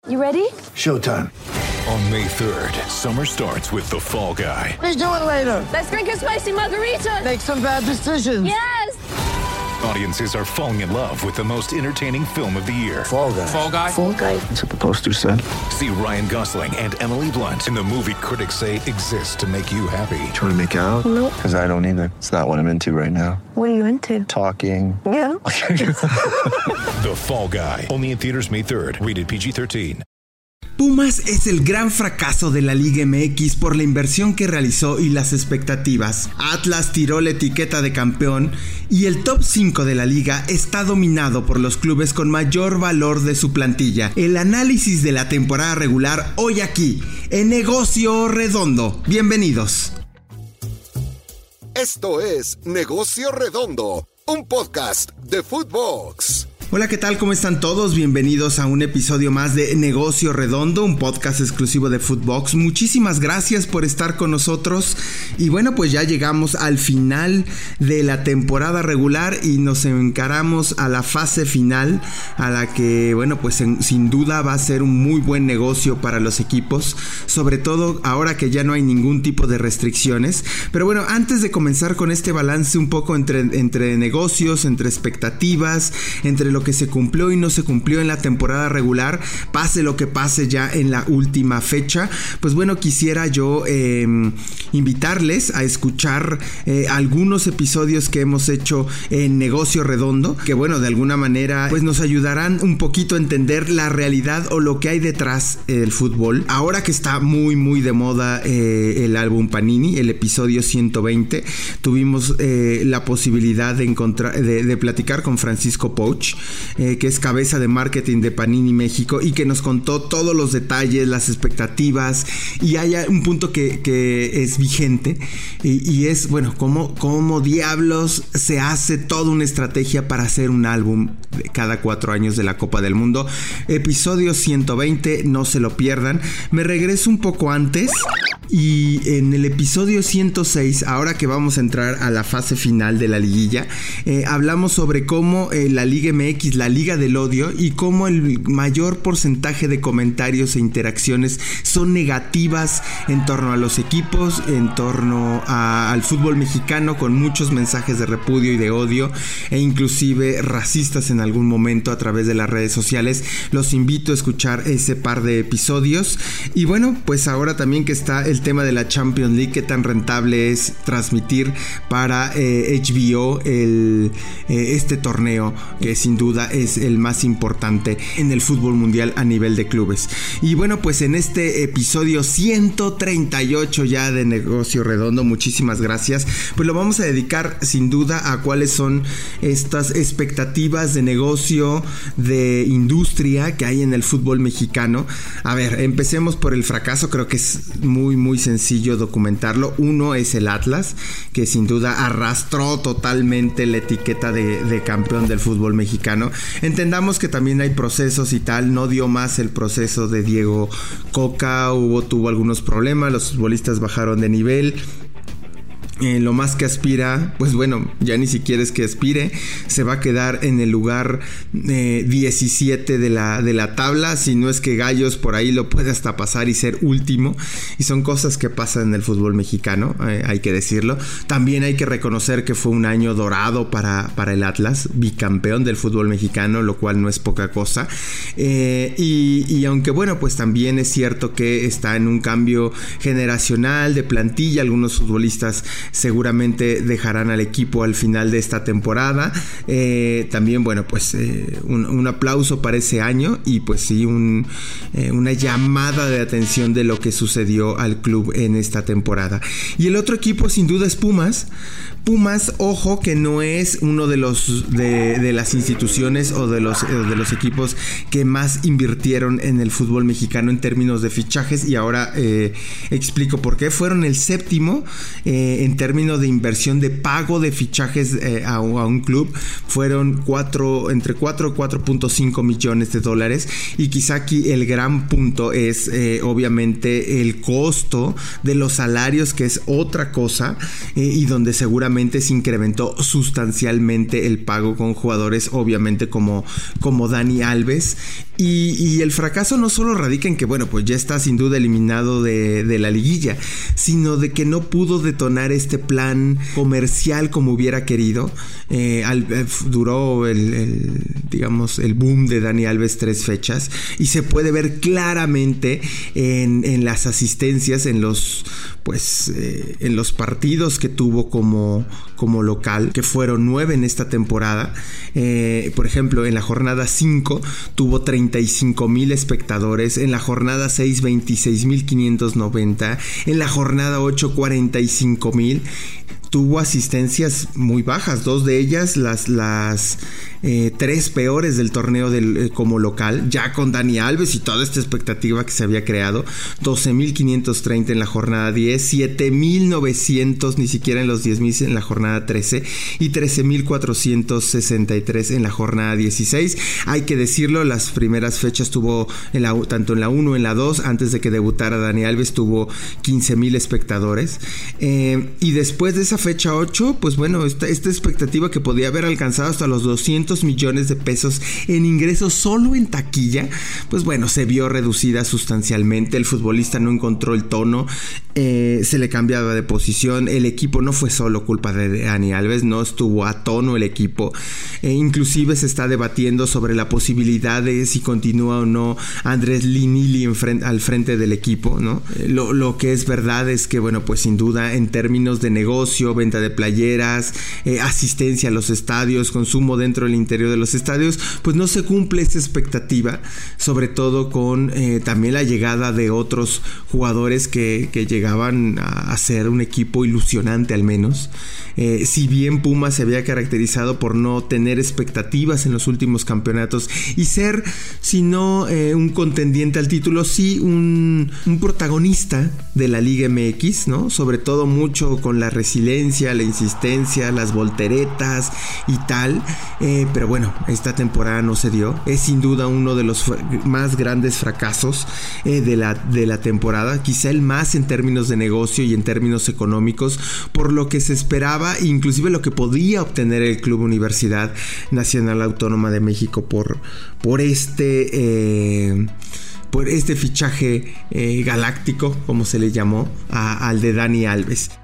You ready? Showtime. On May 3rd, summer starts with The Fall Guy. Let's do it later. Let's drink a spicy margarita. Make some bad decisions. Yes! Audiences are falling in love with the most entertaining film of the year. Fall Guy. Fall Guy? Fall Guy. That's what the poster said. See Ryan Gosling and Emily Blunt in the movie critics say exists to make you happy. Trying to make it out? Nope. Because I don't either. It's not what I'm into right now. What are you into? Talking. Yeah. The Fall Guy. Only in theaters May 3rd. Rated PG-13. Pumas es el gran fracaso de la Liga MX por la inversión que realizó y las expectativas. Atlas tiró la etiqueta de campeón y el top 5 de la liga está dominado por los clubes con mayor valor de su plantilla. El análisis de la temporada regular hoy aquí, en Negocio Redondo. Bienvenidos. Esto es Negocio Redondo, un podcast de Footbox. Hola, ¿qué tal? ¿Cómo están todos? Bienvenidos a un episodio más de Negocio Redondo, un podcast exclusivo de Footbox. Muchísimas gracias por estar con nosotros. Y bueno, pues ya llegamos al final de la temporada regular y nos encaramos a la fase final, a la que, bueno, pues sin duda va a ser un muy buen negocio para los equipos, sobre todo ahora que ya no hay ningún tipo de restricciones. Pero bueno, antes de comenzar con este balance un poco entre negocios, entre expectativas, entre lo que se cumplió y no se cumplió en la temporada regular, pase lo que pase ya en la última fecha, pues bueno, quisiera yo invitarles a escuchar algunos episodios que hemos hecho en Negocio Redondo, que bueno, de alguna manera pues nos ayudarán un poquito a entender la realidad o lo que hay detrás del fútbol. Ahora que está muy de moda el álbum Panini, el episodio 120, tuvimos la posibilidad de platicar con Francisco Pouch, que es cabeza de marketing de Panini México y que nos contó todos los detalles, las expectativas, y hay un punto que es vigente y es, bueno, cómo diablos se hace toda una estrategia para hacer un álbum de cada 4 años de la Copa del Mundo. Episodio 120, no se lo pierdan. Me regreso un poco antes y en el episodio 106, ahora que vamos a entrar a la fase final de la liguilla, hablamos sobre cómo la Liga MX, la Liga del Odio, y cómo el mayor porcentaje de comentarios e interacciones son negativas en torno a los equipos, en torno al fútbol mexicano, con muchos mensajes de repudio y de odio e inclusive racistas en algún momento a través de las redes sociales. Los invito a escuchar ese par de episodios. Y bueno, pues ahora también que está el tema de la Champions League, qué tan rentable es transmitir para HBO este torneo, que sin duda es el más importante en el fútbol mundial a nivel de clubes. Y bueno, pues en este episodio 138 ya de Negocio Redondo, muchísimas gracias, pues lo vamos a dedicar sin duda a cuáles son estas expectativas de negocio, de industria que hay en el fútbol mexicano. A ver, empecemos por el fracaso. Creo que es muy sencillo documentarlo. Uno es el Atlas, que sin duda arrastró totalmente la etiqueta de campeón del fútbol mexicano. Entendamos que también hay procesos y tal, no dio más el proceso de Diego Coca, tuvo algunos problemas, los futbolistas bajaron de nivel. Lo más que aspira, pues bueno, ya ni siquiera es que aspire, se va a quedar en el lugar 17 de la tabla, si no es que Gallos por ahí lo puede hasta pasar y ser último, y son cosas que pasan en el fútbol mexicano, hay que decirlo. También hay que reconocer que fue un año dorado para el Atlas, bicampeón del fútbol mexicano, lo cual no es poca cosa, y aunque bueno, pues también es cierto que está en un cambio generacional de plantilla, algunos futbolistas seguramente dejarán al equipo al final de esta temporada. También, bueno, pues un aplauso para ese año y pues sí, una llamada de atención de lo que sucedió al club en esta temporada. Y el otro equipo sin duda es Pumas. Ojo, que no es uno de las instituciones o de los equipos que más invirtieron en el fútbol mexicano en términos de fichajes, y ahora explico por qué. Fueron el séptimo en en términos de inversión de pago de fichajes a un club fueron entre 4 y 4.5 millones de dólares, y quizá aquí el gran punto es obviamente el costo de los salarios, que es otra cosa, y donde seguramente se incrementó sustancialmente el pago con jugadores obviamente como Dani Alves, y el fracaso no solo radica en que bueno, pues ya está sin duda eliminado de la liguilla, sino de que no pudo detonar este plan comercial como hubiera querido. Duró el boom de Dani Alves 3 fechas, y se puede ver claramente en las asistencias, en los partidos que tuvo como local, que fueron 9 en esta temporada. Por ejemplo, en la jornada 5 tuvo 35,000 espectadores, en la jornada 6 26,590, en la jornada 8 45,000. Tuvo asistencias muy bajas, 2 de ellas las 3 peores del torneo como local, ya con Dani Alves y toda esta expectativa que se había creado. 12,530 en la jornada 10, 7,900 ni siquiera en los 10,000 en la jornada 13 y 13,463 en la jornada 16. Hay que decirlo, las primeras fechas tuvo tanto en la 1 en la 2, antes de que debutara Dani Alves, tuvo 15,000 espectadores, y después de esa fecha 8, pues bueno, esta expectativa que podía haber alcanzado hasta los 200 millones de pesos en ingresos solo en taquilla, pues bueno, se vio reducida sustancialmente. El futbolista no encontró el tono, se le cambiaba de posición, el equipo no fue solo culpa de Dani Alves, no estuvo a tono el equipo, inclusive se está debatiendo sobre la posibilidad de si continúa o no Andrés Linilli al frente del equipo, ¿no? Lo que es verdad es que bueno, pues sin duda en términos de negocio, venta de playeras, asistencia a los estadios, consumo dentro del interior de los estadios, pues no se cumple esa expectativa, sobre todo con también la llegada de otros jugadores que llegaban a ser un equipo ilusionante al menos. Si bien Pumas se había caracterizado por no tener expectativas en los últimos campeonatos y ser, si no un contendiente al título, sí un protagonista de la Liga MX, ¿no? Sobre todo mucho con la resiliencia, la insistencia, las volteretas y tal, pero bueno, esta temporada no se dio. Es sin duda uno de los más grandes fracasos de la temporada, quizá el más en términos de negocio y en términos económicos, por lo que se esperaba, inclusive lo que podía obtener el Club Universidad Nacional Autónoma de México por este fichaje galáctico, como se le llamó, al de Dani Alves.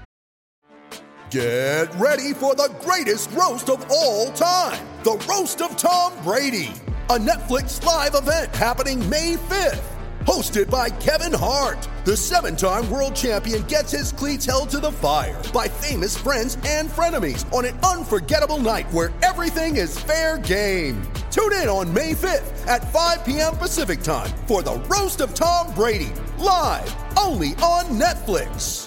Get ready for the greatest roast of all time, the Roast of Tom Brady, a Netflix live event happening May 5th. Hosted by Kevin Hart, the 7-time world champion gets his cleats held to the fire by famous friends and frenemies on an unforgettable night where everything is fair game. Tune in on May 5th at 5 p.m. Pacific time for the Roast of Tom Brady, live only on Netflix.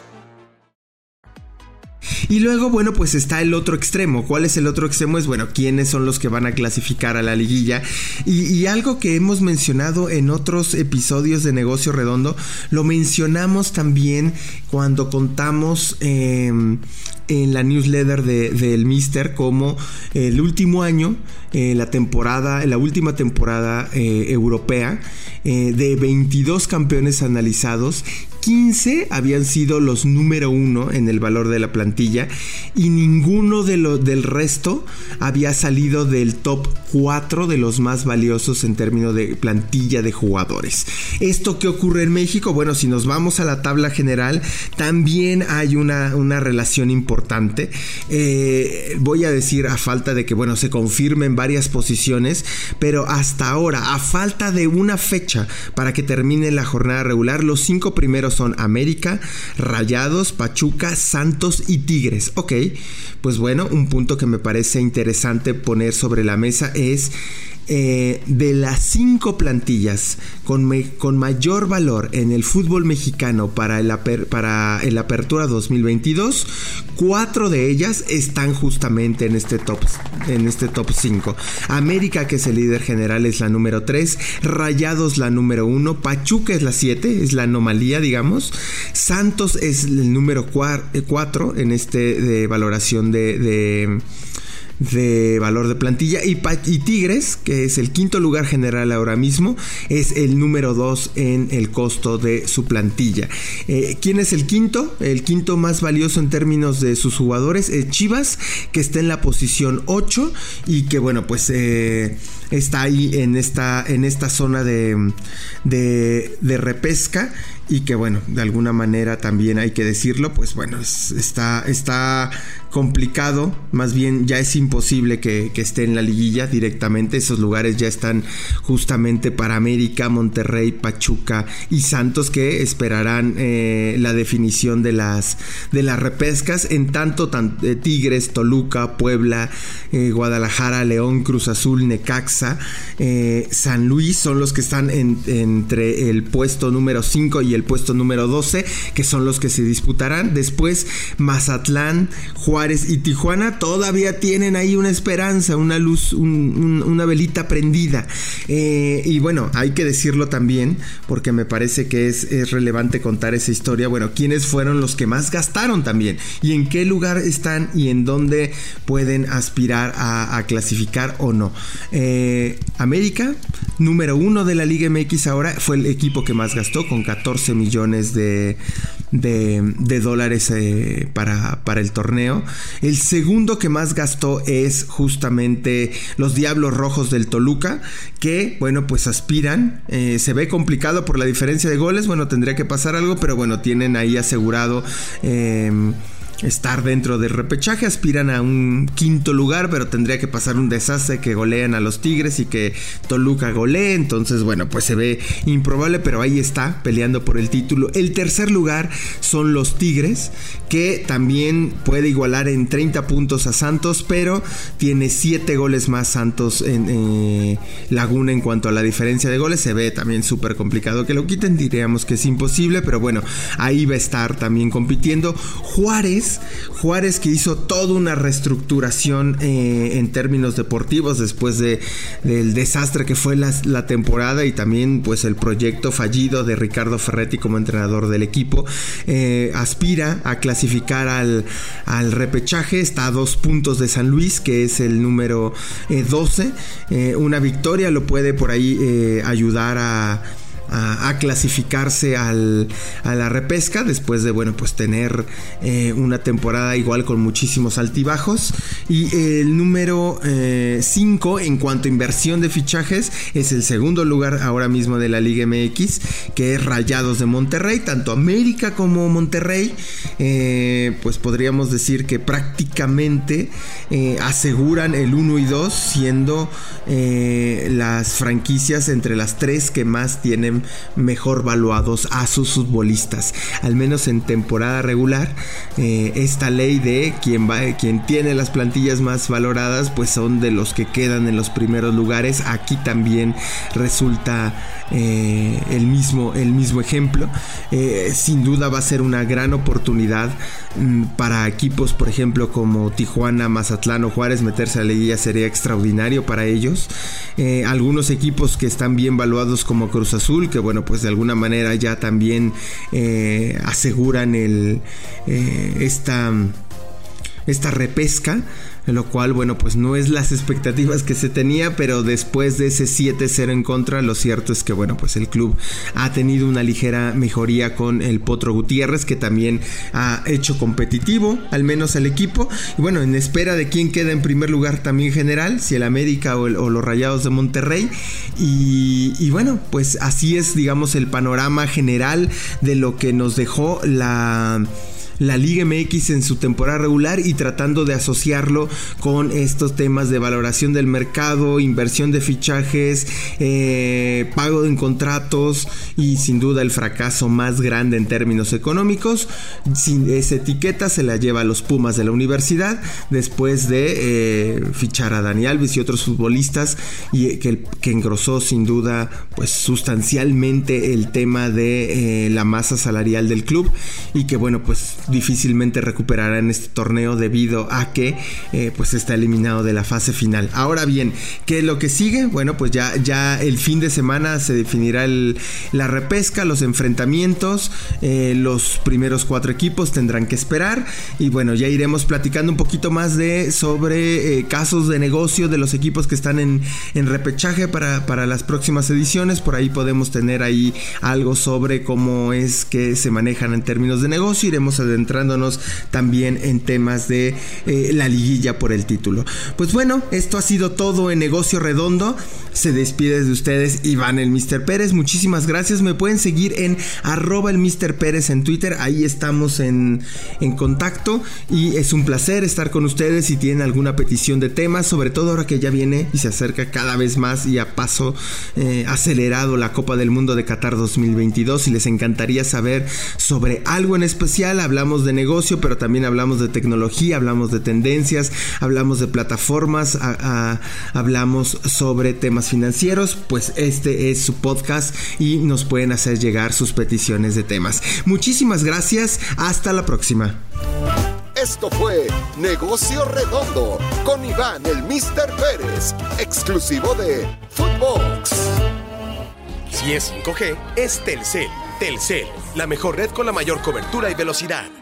Y luego, bueno, pues está el otro extremo. ¿Cuál es el otro extremo? Es, bueno, ¿quiénes son los que van a clasificar a la liguilla? Y algo que hemos mencionado en otros episodios de Negocio Redondo, lo mencionamos también cuando contamos en la newsletter del Mister, como el último año, la última temporada europea, de 22 campeones analizados, 15 habían sido los número 1 en el valor de la plantilla, y ninguno del resto había salido del top 4 de los más valiosos en términos de plantilla de jugadores. ¿Esto qué ocurre en México? Bueno, si nos vamos a la tabla general, también hay una relación importante. Voy a decir, a falta de que, bueno, se confirmen varias posiciones, pero hasta ahora, a falta de una fecha para que termine la jornada regular, los 5 primeros son América, Rayados, Pachuca, Santos y Tigres. Ok, pues bueno, un punto que me parece interesante poner sobre la mesa es de las 5 plantillas con mayor valor en el fútbol mexicano para el Apertura 2022, 4 de ellas están justamente en este top 5. América, que es el líder general, es la número 3, Rayados la número 1, Pachuca es la 7, es la anomalía, digamos, Santos es el número 4 en de valoración de valor de plantilla, y Tigres, que es el quinto lugar general ahora mismo, es el número 2 en el costo de su plantilla. ¿Quién es el quinto? El quinto más valioso en términos de sus jugadores es Chivas, que está en la posición 8 y que bueno, pues está ahí en esta zona de repesca, y que bueno, de alguna manera también hay que decirlo, pues bueno, está complicado, más bien ya es imposible que esté en la liguilla directamente. Esos lugares ya están justamente para América, Monterrey, Pachuca y Santos, que esperarán la definición de las repescas. En tanto, Tigres, Toluca, Puebla, Guadalajara, León, Cruz Azul, Necaxa, San Luis son los que están entre el puesto número 5 y el puesto número 12, que son los que se disputarán. Después Mazatlán, Juárez y Tijuana todavía tienen ahí una esperanza, una luz, una velita prendida, y bueno, hay que decirlo también porque me parece que es relevante contar esa historia. Bueno, quiénes fueron los que más gastaron también, y en qué lugar están y en dónde pueden aspirar a clasificar o no. América, número 1 de la Liga MX ahora, fue el equipo que más gastó, con 14 millones de dólares para el torneo. El segundo que más gastó es justamente los Diablos Rojos del Toluca, que bueno, pues aspiran, se ve complicado por la diferencia de goles, bueno, tendría que pasar algo, pero bueno, tienen ahí asegurado estar dentro del repechaje, aspiran a un quinto lugar, pero tendría que pasar un desastre, que golean a los Tigres y que Toluca golee. Entonces bueno, pues se ve improbable, pero ahí está peleando por el título. El tercer lugar son los Tigres, que también puede igualar en 30 puntos a Santos, pero tiene 7 goles más Santos en Laguna en cuanto a la diferencia de goles. Se ve también súper complicado que lo quiten, diríamos que es imposible, pero bueno, ahí va a estar también compitiendo. Juárez, que hizo toda una reestructuración en términos deportivos después del desastre que fue la temporada, y también pues el proyecto fallido de Ricardo Ferretti como entrenador del equipo. Aspira a clasificar al repechaje, está a 2 puntos de San Luis, que es el número 12. Una victoria lo puede por ahí ayudar a clasificarse a la repesca, después de bueno, pues tener una temporada igual con muchísimos altibajos. Y el número 5 en cuanto a inversión de fichajes es el segundo lugar ahora mismo de la Liga MX, que es Rayados de Monterrey. Tanto América como Monterrey pues podríamos decir que prácticamente aseguran el 1 y 2, siendo las franquicias entre las 3 que más tienen mejor valuados a sus futbolistas, al menos en temporada regular. Esta ley de quien tiene las plantillas más valoradas, pues son de los que quedan en los primeros lugares. Aquí también resulta el mismo ejemplo. Sin duda va a ser una gran oportunidad para equipos, por ejemplo, como Tijuana, Mazatlán o Juárez. Meterse a la liguilla sería extraordinario para ellos. Algunos equipos que están bien valuados, como Cruz Azul, que bueno, pues de alguna manera ya también aseguran esta repesca, lo cual bueno, pues no es las expectativas que se tenía, pero después de ese 7-0 en contra, lo cierto es que bueno, pues el club ha tenido una ligera mejoría con el Potro Gutiérrez, que también ha hecho competitivo al menos al equipo. Y bueno, en espera de quién queda en primer lugar también general, si el América o los Rayados de Monterrey. Y bueno, pues así es, digamos, el panorama general de lo que nos dejó la la Liga MX en su temporada regular y tratando de asociarlo con estos temas de valoración del mercado, inversión de fichajes, pago en contratos y sin duda el fracaso más grande en términos económicos. Sin esa etiqueta se la lleva a los Pumas de la universidad después de fichar a Dani Alves y otros futbolistas y que engrosó sin duda pues sustancialmente el tema de la masa salarial del club y que bueno pues difícilmente recuperará en este torneo debido a que pues está eliminado de la fase final. Ahora bien, ¿qué es lo que sigue? Bueno, pues ya el fin de semana se definirá la repesca, los enfrentamientos, los primeros 4 equipos tendrán que esperar y bueno, ya iremos platicando un poquito más sobre casos de negocio de los equipos que están en repechaje para las próximas ediciones. Por ahí podemos tener ahí algo sobre cómo es que se manejan en términos de negocio. Iremos adentrándonos también en temas de la liguilla por el título. Pues bueno, esto ha sido todo en Negocio Redondo. Se despide de ustedes Iván el Mr. Pérez. Muchísimas gracias. Me pueden seguir en @el Mr. Pérez en Twitter. Ahí estamos en contacto y es un placer estar con ustedes. Si tienen alguna petición de temas, sobre todo ahora que ya viene y se acerca cada vez más y a paso acelerado la Copa del Mundo de Qatar 2022, y les encantaría saber sobre algo en especial. Hablamos de negocio, pero también hablamos de tecnología, hablamos de tendencias, hablamos de plataformas, hablamos sobre temas financieros. Pues este es su podcast y nos pueden hacer llegar sus peticiones de temas. Muchísimas gracias, hasta la próxima. Esto fue Negocio Redondo con Iván el Mr. Pérez, exclusivo de Footbox. Si es 5G, es Telcel. Telcel, la mejor red con la mayor cobertura y velocidad.